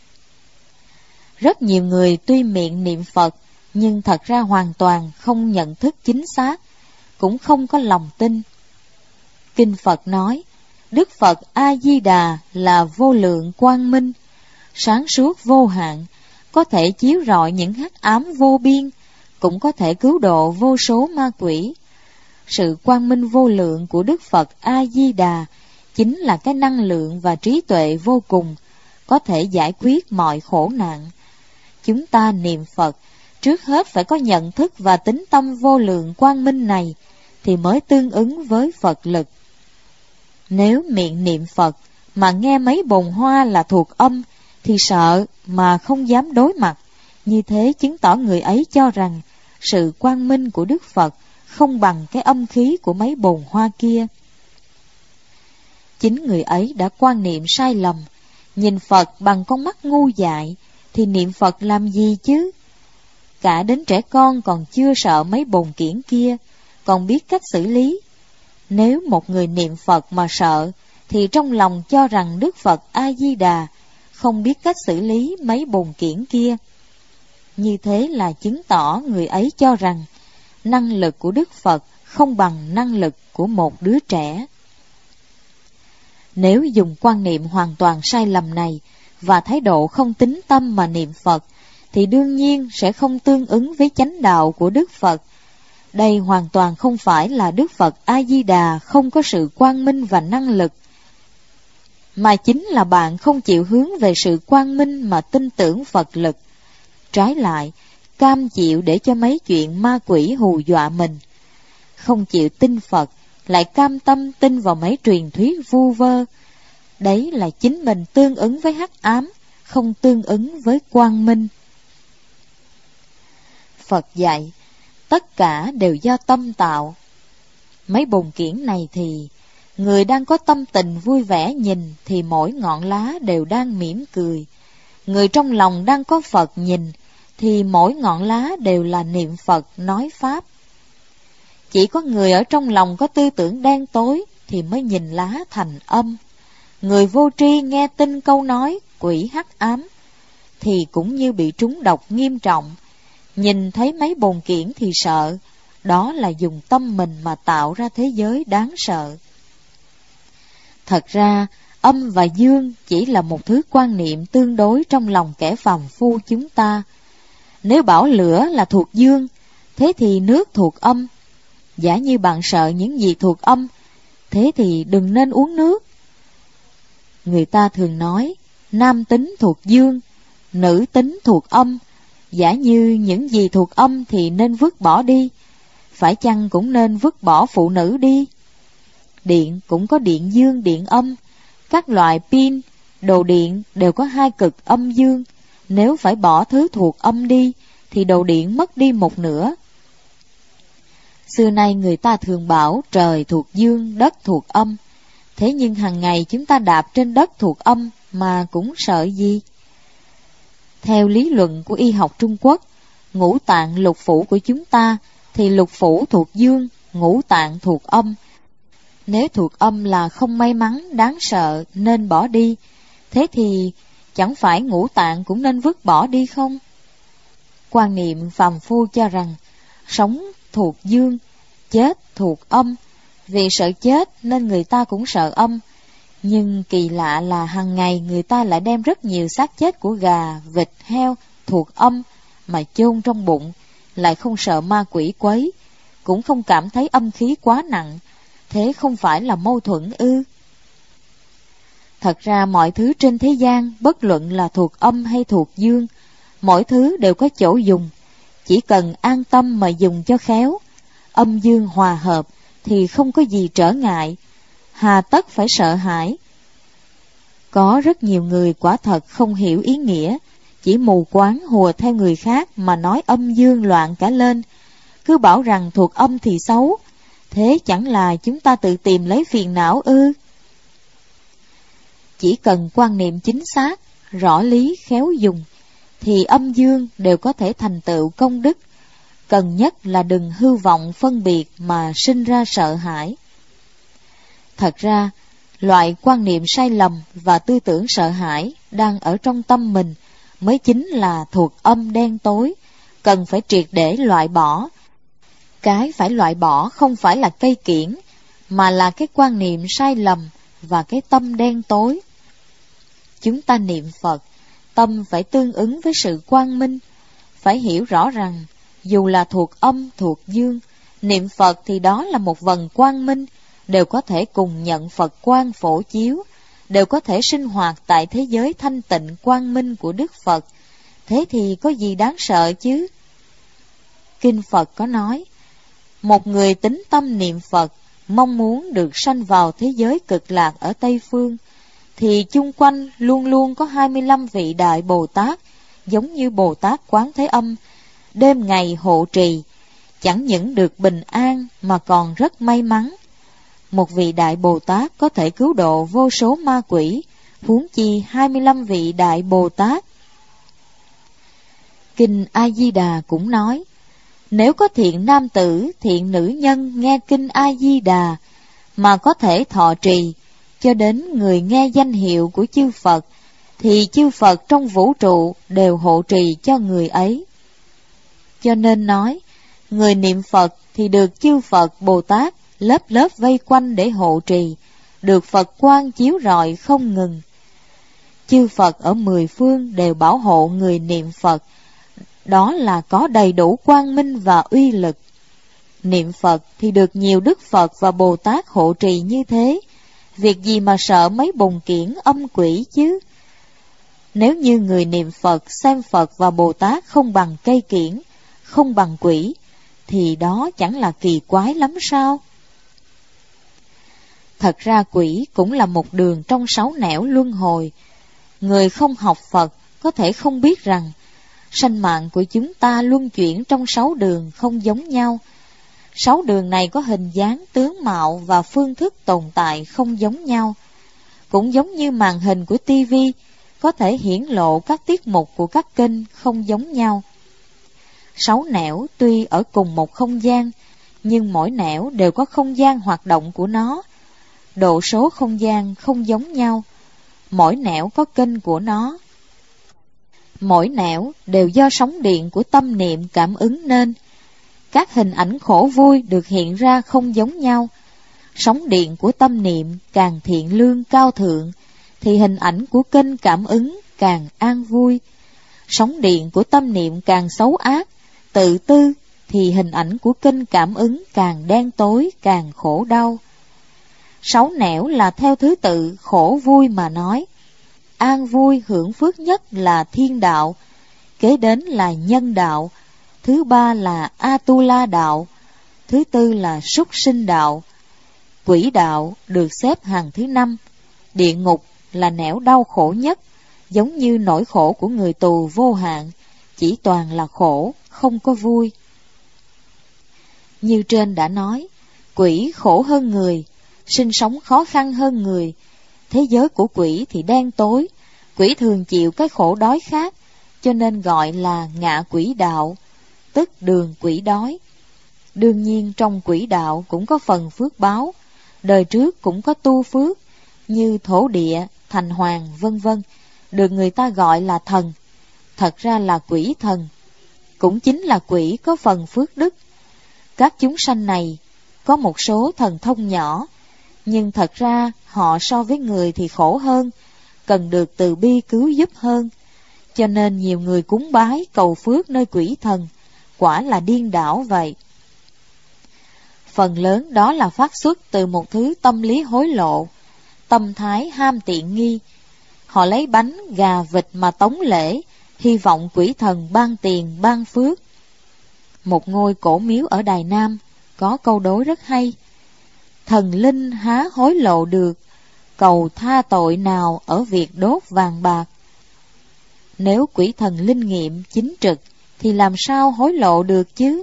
Rất nhiều người tuy miệng niệm Phật, nhưng thật ra hoàn toàn không nhận thức chính xác, cũng không có lòng tin. Kinh Phật nói, Đức Phật A-di-đà là vô lượng quang minh, sáng suốt vô hạn, có thể chiếu rọi những hắc ám vô biên, cũng có thể cứu độ vô số ma quỷ. Sự quang minh vô lượng của Đức Phật A-di-đà chính là cái năng lượng và trí tuệ vô cùng, có thể giải quyết mọi khổ nạn. Chúng ta niệm Phật, trước hết phải có nhận thức và tính tâm vô lượng quang minh này, thì mới tương ứng với Phật lực. Nếu miệng niệm Phật mà nghe mấy bồn hoa là thuộc âm, thì sợ mà không dám đối mặt. Như thế chứng tỏ người ấy cho rằng sự quang minh của Đức Phật không bằng cái âm khí của mấy bồn hoa kia. Chính người ấy đã quan niệm sai lầm, nhìn Phật bằng con mắt ngu dại, thì niệm Phật làm gì chứ? Cả đến trẻ con còn chưa sợ mấy bồn kiển kia, còn biết cách xử lý. Nếu một người niệm Phật mà sợ, thì trong lòng cho rằng Đức Phật A-di-đà không biết cách xử lý mấy bồn kiển kia. Như thế là chứng tỏ người ấy cho rằng năng lực của Đức Phật không bằng năng lực của một đứa trẻ. Nếu dùng quan niệm hoàn toàn sai lầm này và thái độ không tín tâm mà niệm Phật, thì đương nhiên sẽ không tương ứng với chánh đạo của Đức Phật. Đây hoàn toàn không phải là Đức Phật A-di-đà không có sự quang minh và năng lực, mà chính là bạn không chịu hướng về sự quang minh mà tin tưởng Phật lực. Trái lại, cam chịu để cho mấy chuyện ma quỷ hù dọa mình. Không chịu tin Phật, lại cam tâm tin vào mấy truyền thuyết vu vơ. Đấy là chính mình tương ứng với hắc ám, không tương ứng với quang minh. Phật dạy, tất cả đều do tâm tạo. Mấy bồn kiển này thì, người đang có tâm tình vui vẻ nhìn thì mỗi ngọn lá đều đang mỉm cười. Người trong lòng đang có Phật nhìn thì mỗi ngọn lá đều là niệm Phật nói Pháp. Chỉ có người ở trong lòng có tư tưởng đen tối thì mới nhìn lá thành âm. Người vô tri nghe tin câu nói quỷ hắc ám thì cũng như bị trúng độc nghiêm trọng. Nhìn thấy mấy bồn kiển thì sợ, đó là dùng tâm mình mà tạo ra thế giới đáng sợ. Thật ra, âm và dương chỉ là một thứ quan niệm tương đối trong lòng kẻ phàm phu chúng ta. Nếu bảo lửa là thuộc dương, thế thì nước thuộc âm. Giả như bạn sợ những gì thuộc âm, thế thì đừng nên uống nước. Người ta thường nói, nam tính thuộc dương, nữ tính thuộc âm. Giả như những gì thuộc âm thì nên vứt bỏ đi, phải chăng cũng nên vứt bỏ phụ nữ đi? Điện cũng có điện dương, điện âm. Các loại pin, đồ điện đều có hai cực âm dương. Nếu phải bỏ thứ thuộc âm đi, thì đồ điện mất đi một nửa. Xưa nay người ta thường bảo trời thuộc dương, đất thuộc âm. Thế nhưng hàng ngày chúng ta đạp trên đất thuộc âm mà cũng sợ gì? Theo lý luận của y học Trung Quốc, ngũ tạng lục phủ của chúng ta thì lục phủ thuộc dương, ngũ tạng thuộc âm. Nếu thuộc âm là không may mắn, đáng sợ nên bỏ đi, thế thì chẳng phải ngũ tạng cũng nên vứt bỏ đi không? Quan niệm phàm phu cho rằng sống thuộc dương, chết thuộc âm. Vì sợ chết nên người ta cũng sợ âm. Nhưng kỳ lạ là hàng ngày người ta lại đem rất nhiều xác chết của gà, vịt, heo thuộc âm mà chôn trong bụng, lại không sợ ma quỷ quấy, cũng không cảm thấy âm khí quá nặng. Thế không phải là mâu thuẫn ư? Thật ra mọi thứ trên thế gian, bất luận là thuộc âm hay thuộc dương, mỗi thứ đều có chỗ dùng, chỉ cần an tâm mà dùng cho khéo. Âm dương hòa hợp thì không có gì trở ngại, hà tất phải sợ hãi. Có rất nhiều người quả thật không hiểu ý nghĩa, chỉ mù quáng hùa theo người khác mà nói âm dương loạn cả lên, cứ bảo rằng thuộc âm thì xấu. Thế chẳng là chúng ta tự tìm lấy phiền não ư? Chỉ cần quan niệm chính xác, rõ lý khéo dùng, thì âm dương đều có thể thành tựu công đức. Cần nhất là đừng hư vọng phân biệt mà sinh ra sợ hãi. Thật ra, loại quan niệm sai lầm và tư tưởng sợ hãi đang ở trong tâm mình mới chính là thuộc âm đen tối, cần phải triệt để loại bỏ. Cái phải loại bỏ không phải là cây kiển, mà là cái quan niệm sai lầm và cái tâm đen tối. Chúng ta niệm Phật, tâm phải tương ứng với sự quang minh, phải hiểu rõ rằng dù là thuộc âm, thuộc dương, niệm Phật thì đó là một vần quang minh, đều có thể cùng nhận Phật quang phổ chiếu, đều có thể sinh hoạt tại thế giới thanh tịnh quang minh của Đức Phật. Thế thì có gì đáng sợ chứ? Kinh Phật có nói, một người tín tâm niệm Phật, mong muốn được sanh vào thế giới cực lạc ở Tây Phương, thì chung quanh luôn luôn có 25 vị Đại Bồ Tát, giống như Bồ Tát Quán Thế Âm, đêm ngày hộ trì, chẳng những được bình an mà còn rất may mắn. Một vị Đại Bồ Tát có thể cứu độ vô số ma quỷ, huống chi 25 vị Đại Bồ Tát. Kinh A Di Đà cũng nói, nếu có thiện nam tử, thiện nữ nhân nghe kinh A Di Đà mà có thể thọ trì cho đến người nghe danh hiệu của chư Phật, thì chư Phật trong vũ trụ đều hộ trì cho người ấy. Cho nên nói, người niệm Phật thì được chư Phật Bồ Tát lớp lớp vây quanh để hộ trì, được Phật quang chiếu rọi không ngừng. Chư Phật ở 10 phương đều bảo hộ người niệm Phật, đó là có đầy đủ quang minh và uy lực. Niệm Phật thì được nhiều Đức Phật và Bồ Tát hộ trì như thế, việc gì mà sợ mấy bồn kiển âm quỷ chứ? Nếu như người niệm Phật xem Phật và Bồ Tát không bằng cây kiển, không bằng quỷ, thì đó chẳng là kỳ quái lắm sao? Thật ra quỷ cũng là một đường trong 6 nẻo luân hồi. Người không học Phật có thể không biết rằng sanh mạng của chúng ta luân chuyển trong 6 đường không giống nhau. 6 đường này có hình dáng, tướng mạo và phương thức tồn tại không giống nhau. Cũng giống như màn hình của TV có thể hiển lộ các tiết mục của các kênh không giống nhau. 6 nẻo tuy ở cùng một không gian, nhưng mỗi nẻo đều có không gian hoạt động của nó. Độ số không gian không giống nhau, mỗi nẻo có kênh của nó. Mỗi nẻo đều do sóng điện của tâm niệm cảm ứng nên. Các hình ảnh khổ vui được hiện ra không giống nhau. Sóng điện của tâm niệm càng thiện lương cao thượng, thì hình ảnh của kênh cảm ứng càng an vui. Sóng điện của tâm niệm càng xấu ác, tự tư, thì hình ảnh của kênh cảm ứng càng đen tối, càng khổ đau. 6 nẻo là theo thứ tự khổ vui mà nói. An vui hưởng phước nhất là thiên đạo, kế đến là nhân đạo, thứ ba là Atula đạo, thứ tư là súc sinh đạo. Quỷ đạo được xếp hàng thứ 5. Địa ngục là nẻo đau khổ nhất, giống như nỗi khổ của người tù vô hạn, chỉ toàn là khổ, không có vui. Như trên đã nói, quỷ khổ hơn người, sinh sống khó khăn hơn người. Thế giới của quỷ thì đen tối, quỷ thường chịu cái khổ đói khát, cho nên gọi là ngạ quỷ đạo, tức đường quỷ đói. Đương nhiên trong quỷ đạo cũng có phần phước báo, đời trước cũng có tu phước, như thổ địa, thành hoàng, vân vân, được người ta gọi là thần, thật ra là quỷ thần, cũng chính là quỷ có phần phước đức. Các chúng sanh này có một số thần thông nhỏ, nhưng thật ra họ so với người thì khổ hơn, cần được từ bi cứu giúp hơn. Cho nên nhiều người cúng bái cầu phước nơi quỷ thần, quả là điên đảo vậy. Phần lớn đó là phát xuất từ một thứ tâm lý hối lộ, tâm thái ham tiện nghi. Họ lấy bánh, gà, vịt mà tống lễ, hy vọng quỷ thần ban tiền, ban phước. Một ngôi cổ miếu ở Đài Nam có câu đối rất hay: thần linh há hối lộ được, cầu tha tội nào ở việc đốt vàng bạc. Nếu quỷ thần linh nghiệm chính trực thì làm sao hối lộ được chứ?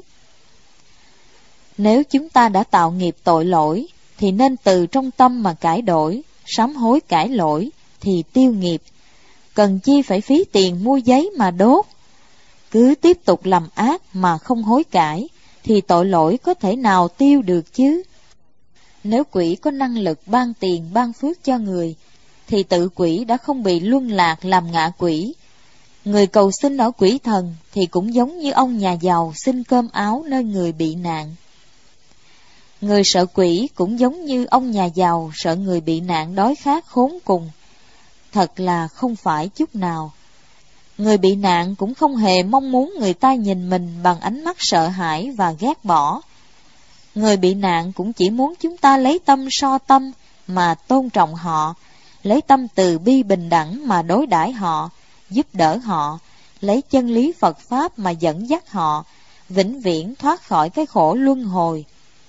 Nếu chúng ta đã tạo nghiệp tội lỗi thì nên từ trong tâm mà cải đổi, sám hối cải lỗi thì tiêu nghiệp. Cần chi phải phí tiền mua giấy mà đốt? Cứ tiếp tục làm ác mà không hối cải thì tội lỗi có thể nào tiêu được chứ? Nếu quỷ có năng lực ban tiền ban phước cho người, thì tự quỷ đã không bị luân lạc làm ngạ quỷ. Người cầu xin ở quỷ thần thì cũng giống như ông nhà giàu xin cơm áo nơi người bị nạn. Người sợ quỷ cũng giống như ông nhà giàu sợ người bị nạn đói khát khốn cùng. Thật là không phải chút nào. Người bị nạn cũng không hề mong muốn người ta nhìn mình bằng ánh mắt sợ hãi và ghét bỏ. Người bị nạn cũng chỉ muốn chúng ta lấy tâm so tâm mà tôn trọng họ, lấy tâm từ bi bình đẳng mà đối đãi họ, giúp đỡ họ, lấy chân lý Phật Pháp mà dẫn dắt họ, vĩnh viễn thoát khỏi cái khổ luân hồi.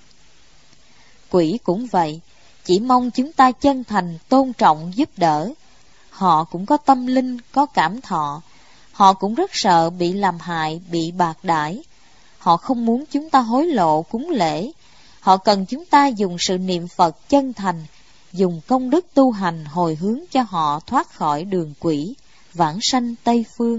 Quỷ cũng vậy, chỉ mong chúng ta chân thành, tôn trọng, giúp đỡ. Họ cũng có tâm linh, có cảm thọ. Họ cũng rất sợ bị làm hại, bị bạc đãi. Họ không muốn chúng ta hối lộ, cúng lễ. Họ cần chúng ta dùng sự niệm Phật chân thành, dùng công đức tu hành hồi hướng cho họ thoát khỏi đường quỷ, vãng sanh Tây Phương.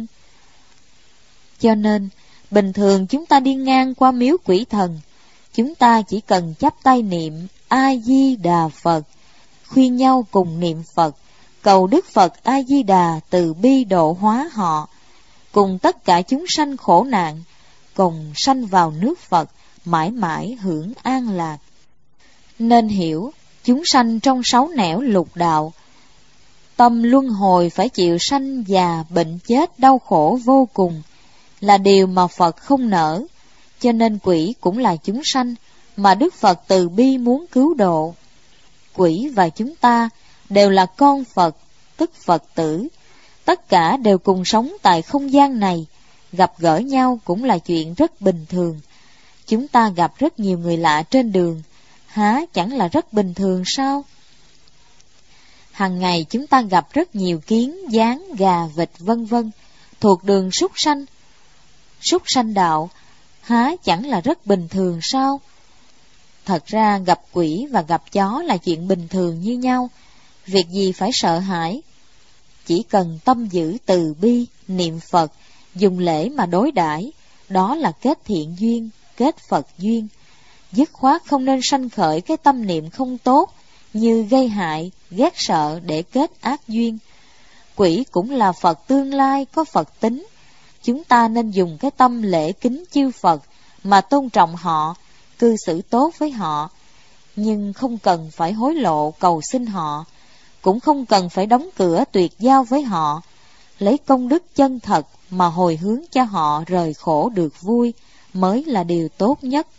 Cho nên, bình thường chúng ta đi ngang qua miếu quỷ thần, chúng ta chỉ cần chắp tay niệm A-di-đà Phật, khuyên nhau cùng niệm Phật, cầu Đức Phật A-di-đà từ bi độ hóa họ, cùng tất cả chúng sanh khổ nạn, cùng sanh vào nước Phật, mãi mãi hưởng an lạc. Nên hiểu, chúng sanh trong 6 nẻo lục đạo, tâm luân hồi phải chịu sanh già, bệnh chết, đau khổ vô cùng, là điều mà Phật không nỡ. Cho nên quỷ cũng là chúng sanh mà Đức Phật từ bi muốn cứu độ. Quỷ và chúng ta đều là con Phật, tức Phật tử. Tất cả đều cùng sống tại không gian này, gặp gỡ nhau cũng là chuyện rất bình thường. Chúng ta gặp rất nhiều người lạ trên đường, há chẳng là rất bình thường sao? Hàng ngày chúng ta gặp rất nhiều kiến, gián, gà, vịt vân vân thuộc đường súc sanh. Súc sanh đạo há chẳng là rất bình thường sao? Thật ra gặp quỷ và gặp chó là chuyện bình thường như nhau, việc gì phải sợ hãi. Chỉ cần tâm giữ từ bi, niệm Phật, dùng lễ mà đối đãi, đó là kết thiện duyên, kết Phật duyên. Dứt khoát không nên sanh khởi cái tâm niệm không tốt như gây hại, ghét sợ để kết ác duyên. Quỷ cũng là Phật tương lai, có Phật tính. Chúng ta nên dùng cái tâm lễ kính chư Phật mà tôn trọng họ, cư xử tốt với họ, nhưng không cần phải hối lộ cầu xin họ, cũng không cần phải đóng cửa tuyệt giao với họ. Lấy công đức chân thật mà hồi hướng cho họ rời khổ được vui mới là điều tốt nhất.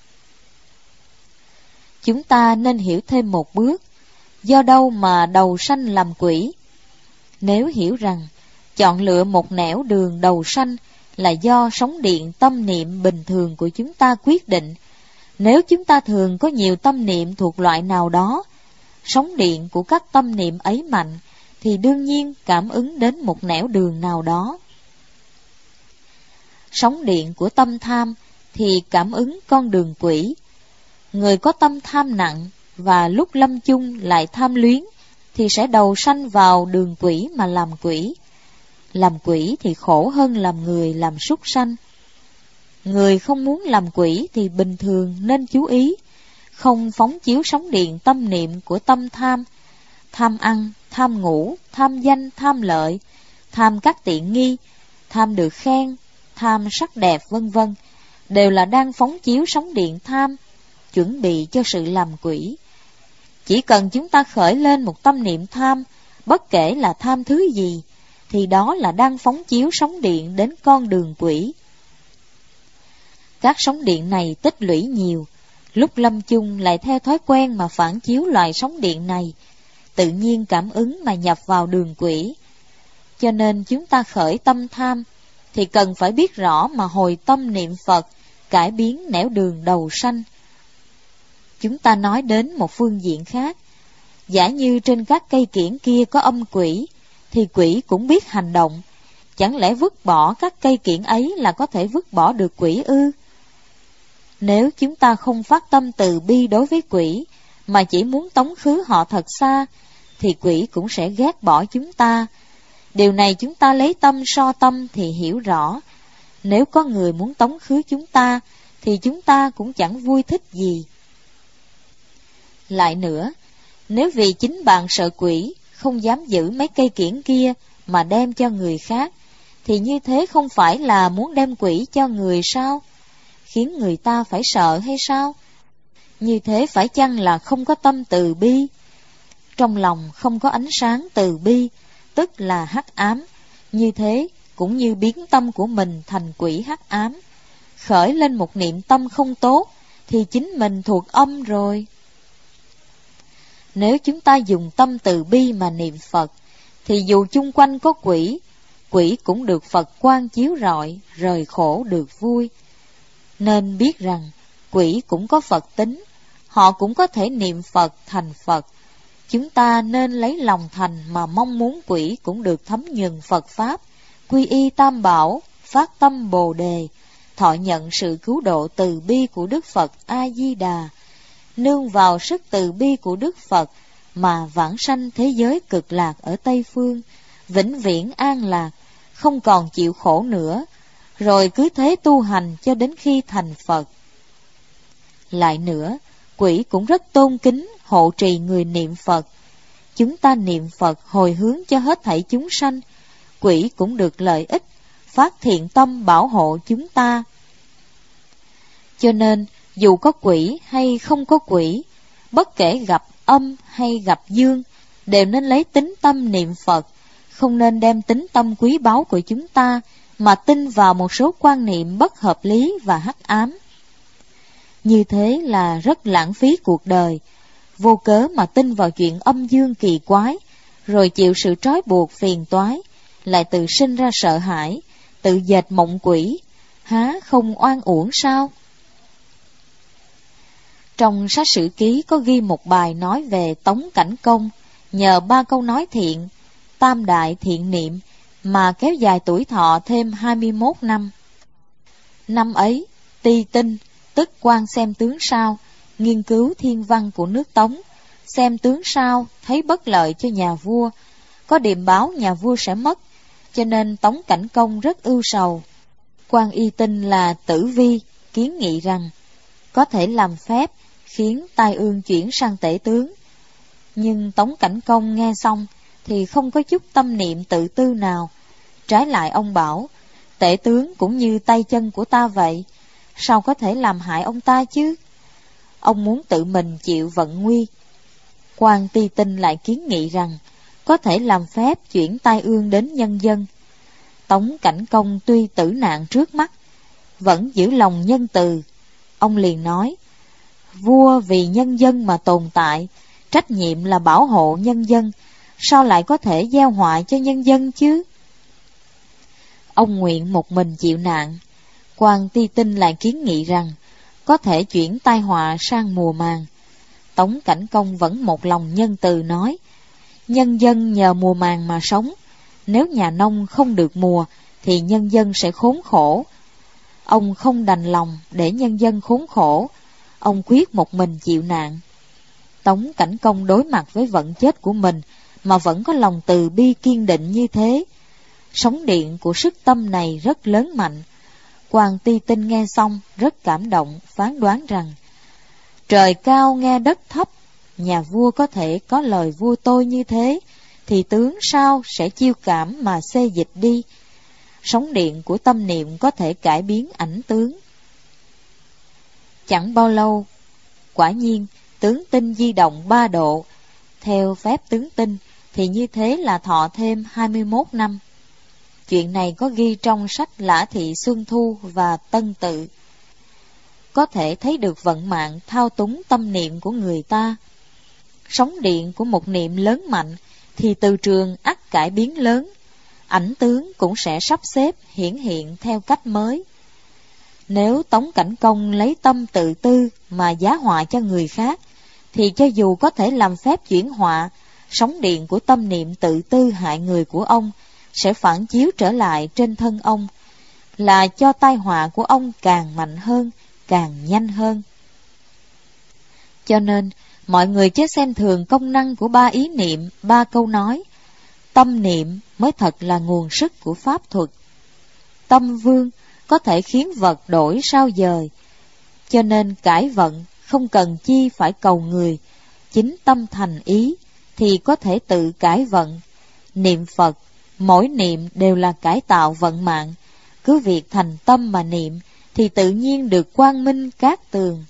Chúng ta nên hiểu thêm một bước, do đâu mà đầu sanh làm quỷ? Nếu hiểu rằng chọn lựa một nẻo đường đầu sanh là do sóng điện tâm niệm bình thường của chúng ta quyết định. Nếu chúng ta thường có nhiều tâm niệm thuộc loại nào đó, sóng điện của các tâm niệm ấy mạnh, thì đương nhiên cảm ứng đến một nẻo đường nào đó. Sóng điện của tâm tham thì cảm ứng con đường quỷ. Người có tâm tham nặng và lúc lâm chung lại tham luyến thì sẽ đầu sanh vào đường quỷ mà làm quỷ. Làm quỷ thì khổ hơn làm người làm súc sanh. Người không muốn làm quỷ thì bình thường nên chú ý, không phóng chiếu sóng điện tâm niệm của tâm tham. Tham ăn, tham ngủ, tham danh, tham lợi, tham các tiện nghi, tham được khen, tham sắc đẹp vân vân, đều là đang phóng chiếu sóng điện tham, chuẩn bị cho sự làm quỷ. Chỉ cần chúng ta khởi lên một tâm niệm tham, bất kể là tham thứ gì, thì đó là đang phóng chiếu sóng điện đến con đường quỷ. Các sóng điện này tích lũy nhiều, lúc lâm chung lại theo thói quen mà phản chiếu loại sóng điện này, tự nhiên cảm ứng mà nhập vào đường quỷ. Cho nên chúng ta khởi tâm tham, thì cần phải biết rõ mà hồi tâm niệm Phật, cải biến nẻo đường đầu sanh. Chúng ta nói đến một phương diện khác, giả như trên các cây kiểng kia có âm quỷ, thì quỷ cũng biết hành động. Chẳng lẽ vứt bỏ các cây kiểng ấy là có thể vứt bỏ được quỷ ư? Nếu chúng ta không phát tâm từ bi đối với quỷ, mà chỉ muốn tống khứ họ thật xa, thì quỷ cũng sẽ ghét bỏ chúng ta. Điều này chúng ta lấy tâm so tâm thì hiểu rõ. Nếu có người muốn tống khứ chúng ta, thì chúng ta cũng chẳng vui thích gì. Lại nữa, nếu vì chính bạn sợ quỷ, không dám giữ mấy cây kiểng kia mà đem cho người khác, thì như thế không phải là muốn đem quỷ cho người sao? Khiến người ta phải sợ hay sao? Như thế phải chăng là không có tâm từ bi? Trong lòng không có ánh sáng từ bi, tức là hắc ám. Như thế cũng như biến tâm của mình thành quỷ hắc ám. Khởi lên một niệm tâm không tốt, thì chính mình thuộc âm rồi. Nếu chúng ta dùng tâm từ bi mà niệm Phật, thì dù chung quanh có quỷ, quỷ cũng được Phật quang chiếu rọi, rời khổ được vui. Nên biết rằng, quỷ cũng có Phật tính, họ cũng có thể niệm Phật thành Phật. Chúng ta nên lấy lòng thành mà mong muốn quỷ cũng được thấm nhuần Phật Pháp, quy y Tam Bảo, phát tâm Bồ Đề, thọ nhận sự cứu độ từ bi của Đức Phật A-di-đà, nương vào sức từ bi của Đức Phật mà vãng sanh thế giới cực lạc ở Tây Phương, vĩnh viễn an lạc, không còn chịu khổ nữa, rồi cứ thế tu hành cho đến khi thành Phật. Lại nữa, quỷ cũng rất tôn kính, hộ trì người niệm Phật. Chúng ta niệm Phật hồi hướng cho hết thảy chúng sanh, quỷ cũng được lợi ích, phát thiện tâm bảo hộ chúng ta. Cho nên, dù có quỷ hay không có quỷ, bất kể gặp âm hay gặp dương, đều nên lấy tín tâm niệm Phật, không nên đem tín tâm quý báu của chúng ta mà tin vào một số quan niệm bất hợp lý và hắc ám. Như thế là rất lãng phí cuộc đời, vô cớ mà tin vào chuyện âm dương kỳ quái, rồi chịu sự trói buộc phiền toái, lại tự sinh ra sợ hãi, tự dệt mộng quỷ, há không oan uổng sao? Trong sách Sử Ký có ghi một bài nói về Tống Cảnh Công, nhờ 3 câu nói thiện, tam đại thiện niệm mà kéo dài tuổi thọ thêm 21 năm. Năm ấy, Ti Tinh, tức quan xem tướng sao, nghiên cứu thiên văn của nước Tống, xem tướng sao thấy bất lợi cho nhà vua, có điềm báo nhà vua sẽ mất, cho nên Tống Cảnh Công rất ưu sầu. Quan Y Tinh là Tử Vi kiến nghị rằng có thể làm phép khiến tai ương chuyển sang tể tướng. Nhưng Tống Cảnh Công nghe xong thì không có chút tâm niệm tự tư nào. Trái lại ông bảo, tể tướng cũng như tay chân của ta vậy, sao có thể làm hại ông ta chứ? Ông muốn tự mình chịu vận nguy. Quan Ti Tinh lại kiến nghị rằng có thể làm phép chuyển tai ương đến nhân dân. Tống Cảnh Công tuy tử nạn trước mắt, vẫn giữ lòng nhân từ. Ông liền nói, vua vì nhân dân mà tồn tại, trách nhiệm là bảo hộ nhân dân, sao lại có thể gieo họa cho nhân dân chứ? Ông nguyện một mình chịu nạn. Quan Ti Tinh lại kiến nghị rằng có thể chuyển tai họa sang mùa màng. Tống Cảnh Công vẫn một lòng nhân từ nói, nhân dân nhờ mùa màng mà sống, nếu nhà nông không được mùa thì nhân dân sẽ khốn khổ. Ông không đành lòng để nhân dân khốn khổ, ông quyết một mình chịu nạn. Tống Cảnh Công đối mặt với vận chết của mình mà vẫn có lòng từ bi kiên định như thế. Sóng điện của sức tâm này rất lớn mạnh. Quan Ti Tinh nghe xong rất cảm động, phán đoán rằng trời cao nghe đất thấp, nhà vua có thể có lời vua tôi như thế, thì tướng sao sẽ chiêu cảm mà xê dịch đi. Sóng điện của tâm niệm có thể cải biến ảnh tướng. Chẳng bao lâu, quả nhiên tướng tinh di động 3 độ. Theo phép tướng tinh thì như thế là thọ thêm 21 năm. Chuyện này có ghi trong sách Lã Thị Xuân Thu và Tân Tự. Có thể thấy được vận mạng thao túng tâm niệm của người ta. Sóng điện của một niệm lớn mạnh thì từ trường ắt cải biến lớn, ảnh tướng cũng sẽ sắp xếp hiển hiện theo cách mới. Nếu Tống Cảnh Công lấy tâm tự tư mà giá họa cho người khác, thì cho dù có thể làm phép chuyển họa, sóng điện của tâm niệm tự tư hại người của ông sẽ phản chiếu trở lại trên thân ông, là cho tai họa của ông càng mạnh hơn, càng nhanh hơn. Cho nên, mọi người chớ xem thường công năng của 3 ý niệm, 3 câu nói. Tâm niệm mới thật là nguồn sức của pháp thuật. Tâm vương có thể khiến vật đổi sao dời. Cho nên cải vận không cần chi phải cầu người, chính tâm thành ý thì có thể tự cải vận. Niệm Phật, mỗi niệm đều là cải tạo vận mạng. Cứ việc thành tâm mà niệm thì tự nhiên được quang minh cát tường.